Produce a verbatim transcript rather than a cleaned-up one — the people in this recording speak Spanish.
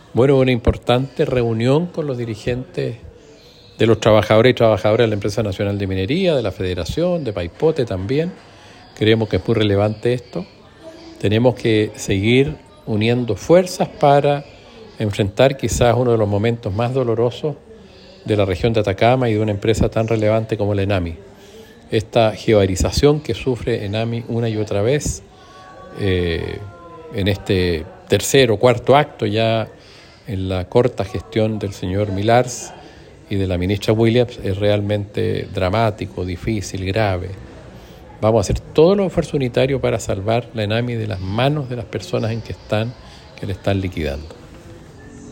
Bueno, una importante reunión con los dirigentes de los trabajadores y trabajadoras de la Empresa Nacional de Minería, de la Federación, de Paipote también. Creemos que es muy relevante esto. Tenemos que seguir uniendo fuerzas para enfrentar quizás uno de los momentos más dolorosos de la región de Atacama y de una empresa tan relevante como la ENAMI. Esta geoarización que sufre ENAMI una y otra vez, eh, en este tercer o cuarto acto ya en la corta gestión del señor Milars y de la ministra Williams, es realmente dramático, difícil, grave. Vamos a hacer todo lo esfuerzo unitario para salvar la ENAMI de las manos de las personas en que están, que le están liquidando.